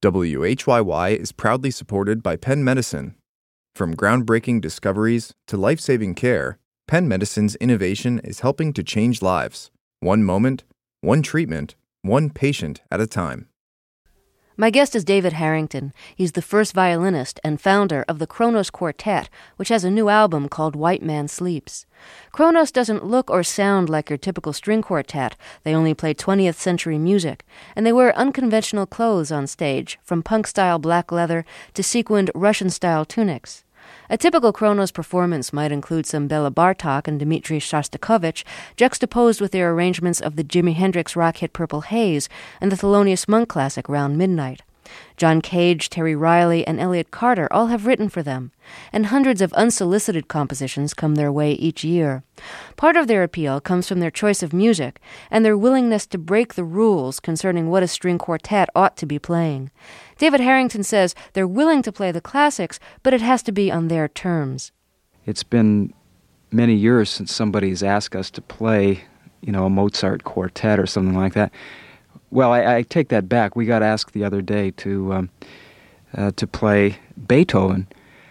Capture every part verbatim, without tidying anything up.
W H Y Y is proudly supported by Penn Medicine. From groundbreaking discoveries to life-saving care, Penn Medicine's innovation is helping to change lives, one moment, one treatment, one patient at a time. My guest is David Harrington. He's the first violinist and founder of the Kronos Quartet, which has a new album called White Man Sleeps. Kronos doesn't look or sound like your typical string quartet. They only play twentieth century music, and they wear unconventional clothes on stage, from punk-style black leather to sequined Russian-style tunics. A typical Kronos performance might include some Bela Bartok and Dmitri Shostakovich, juxtaposed with their arrangements of the Jimi Hendrix rock hit Purple Haze and the Thelonious Monk classic Round Midnight. John Cage, Terry Riley, and Elliot Carter all have written for them, and hundreds of unsolicited compositions come their way each year. Part of their appeal comes from their choice of music and their willingness to break the rules concerning what a string quartet ought to be playing. David Harrington says they're willing to play the classics, but it has to be on their terms. It's been many years since somebody's asked us to play, you know, a Mozart quartet or something like that. Well, I, I take that back. We got asked the other day to um, uh, to play Beethoven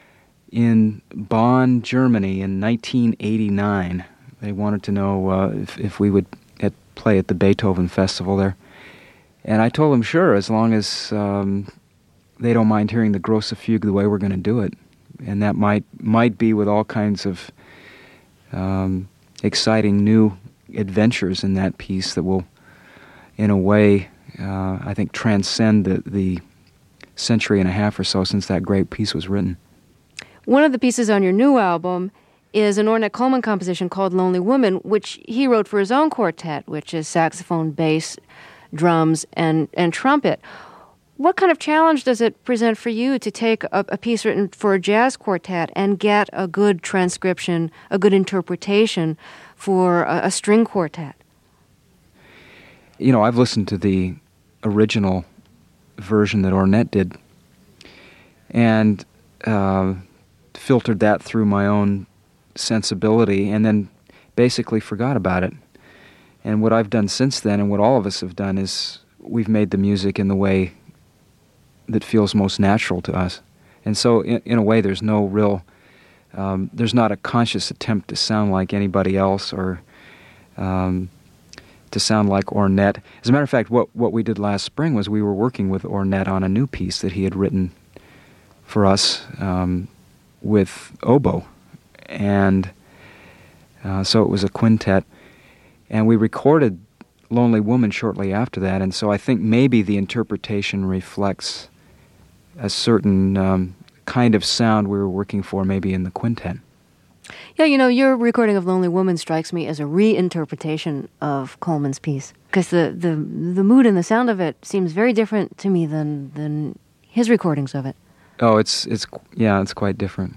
in Bonn, Germany in nineteen eighty-nine. They wanted to know uh, if, if we would at, play at the Beethoven Festival there. And I told them, sure, as long as um, they don't mind hearing the Grosse Fuge the way we're going to do it. And that might might be with all kinds of um, exciting new adventures in that piece that will, in a way, uh, I think, transcend the, the century and a half or so since that great piece was written. One of the pieces on your new album is an Ornette Coleman composition called Lonely Woman, which he wrote for his own quartet, which is saxophone, bass, drums, and, and trumpet. What kind of challenge does it present for you to take a, a piece written for a jazz quartet and get a good transcription, a good interpretation for a, a string quartet? You know, I've listened to the original version that Ornette did and uh, filtered that through my own sensibility and then basically forgot about it. And what I've done since then, and what all of us have done, is we've made the music in the way that feels most natural to us. And so, in, in a way, there's no real, um, there's not a conscious attempt to sound like anybody else or um, to sound like Ornette. As a matter of fact, what, what we did last spring was we were working with Ornette on a new piece that he had written for us um, with oboe. And uh, so it was a quintet. And we recorded Lonely Woman shortly after that, and so I think maybe the interpretation reflects a certain um, kind of sound we were working for maybe in the quintet. Yeah, you know, your recording of Lonely Woman strikes me as a reinterpretation of Coleman's piece, because the, the, the mood and the sound of it seems very different to me than, than his recordings of it. Oh, it's, it's yeah, it's quite different.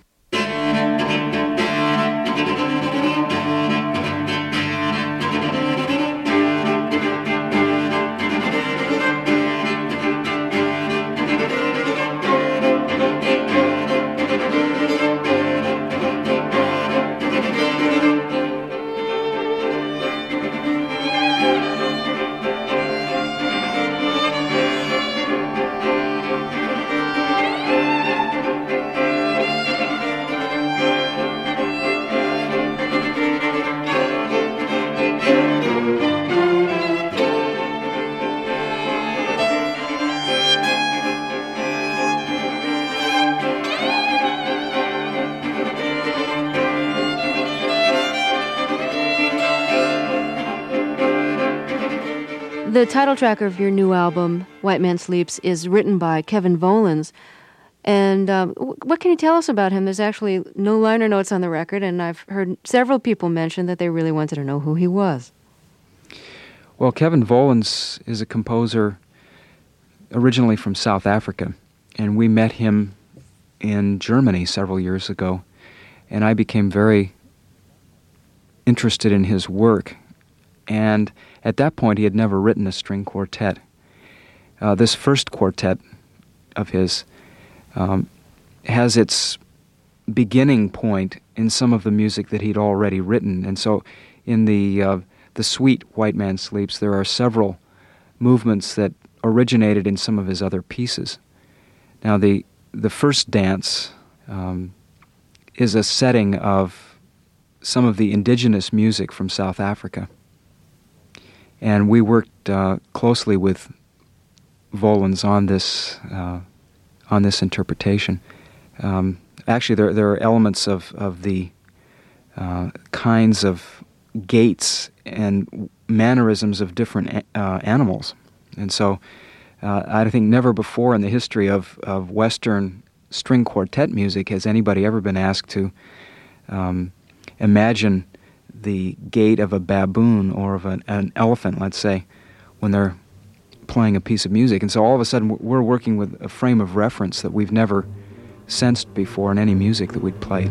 The title track of your new album, White Man Sleeps, is written by Kevin Volans. And um, what can you tell us about him? There's actually no liner notes on the record, and I've heard several people mention that they really wanted to know who he was. Well, Kevin Volans is a composer originally from South Africa, and we met him in Germany several years ago, and I became very interested in his work. And at that point, he had never written a string quartet. Uh, this first quartet of his um, has its beginning point in some of the music that he'd already written. And so in the uh, the suite, White Man Sleeps, there are several movements that originated in some of his other pieces. Now, the the first dance um, is a setting of some of the indigenous music from South Africa. And we worked uh, closely with Volens on this uh, on this interpretation. Um, actually, there there are elements of of the uh, kinds of gaits and mannerisms of different uh, animals, and so uh, I think never before in the history of of Western string quartet music has anybody ever been asked to um, imagine the gait of a baboon or of an, an elephant, let's say, when they're playing a piece of music. And so all of a sudden we're working with a frame of reference that we've never sensed before in any music that we'd played.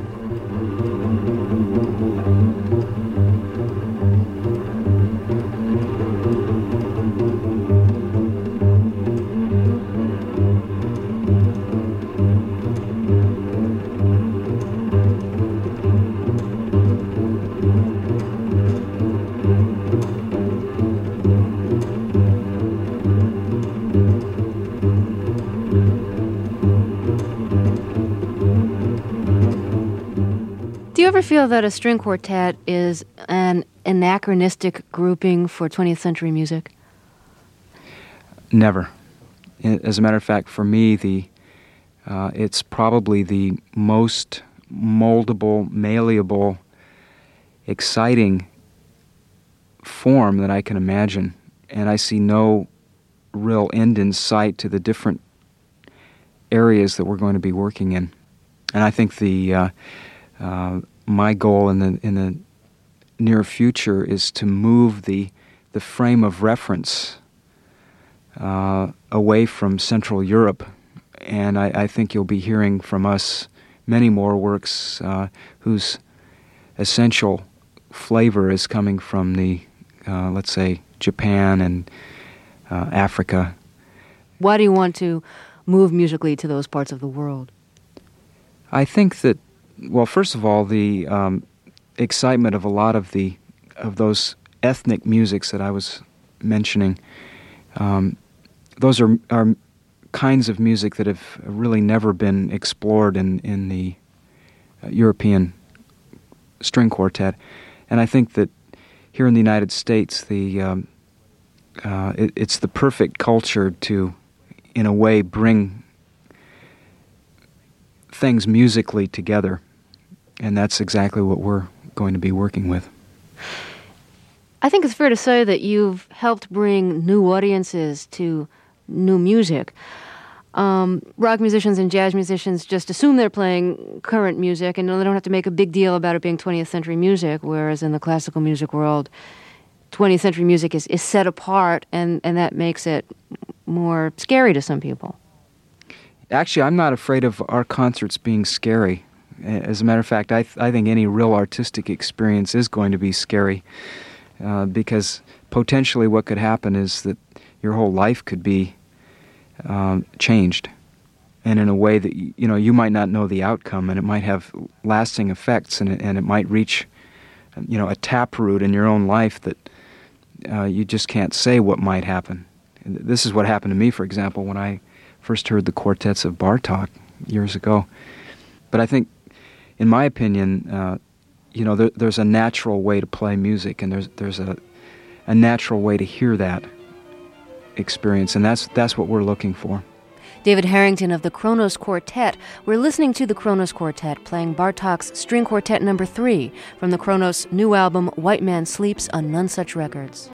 Do you ever feel that a string quartet is an anachronistic grouping for twentieth century music? Never. As a matter of fact, for me, the uh, it's probably the most moldable, malleable, exciting form that I can imagine, and I see no real end in sight to the different areas that we're going to be working in. And I think the uh, uh, my goal in the in the near future is to move the the frame of reference uh, away from Central Europe, and I, I think you'll be hearing from us many more works uh, whose essential flavor is coming from the uh, let's say Japan and uh, Africa. Why do you want to move musically to those parts of the world? I think that, well, first of all, the um, excitement of a lot of the of those ethnic musics that I was mentioning, um, those are are kinds of music that have really never been explored in in the uh, European string quartet, and I think that here in the United States, the um, uh, it, it's the perfect culture to, in a way, bring things musically together, and that's exactly what we're going to be working with. I think it's fair to say that you've helped bring new audiences to new music. Um, rock musicians and jazz musicians just assume they're playing current music, and they don't have to make a big deal about it being twentieth century music, whereas in the classical music world, twentieth century music is, is set apart, and, and that makes it more scary to some people. Actually, I'm not afraid of our concerts being scary. As a matter of fact, I, th- I think any real artistic experience is going to be scary, uh, because potentially what could happen is that your whole life could be um, changed, and in a way that, you know, you might not know the outcome, and it might have lasting effects, and it, and it might reach, you know, a taproot in your own life that uh, you just can't say what might happen. And this is what happened to me, for example, when I first heard the quartets of Bartók years ago. But I think, in my opinion, uh, you know, there, there's a natural way to play music, and there's there's a a natural way to hear that experience, and that's that's what we're looking for. David Harrington of the Kronos Quartet. We're listening to the Kronos Quartet playing Bartók's String Quartet Number Three from the Kronos' new album White Man Sleeps on Nonesuch Records.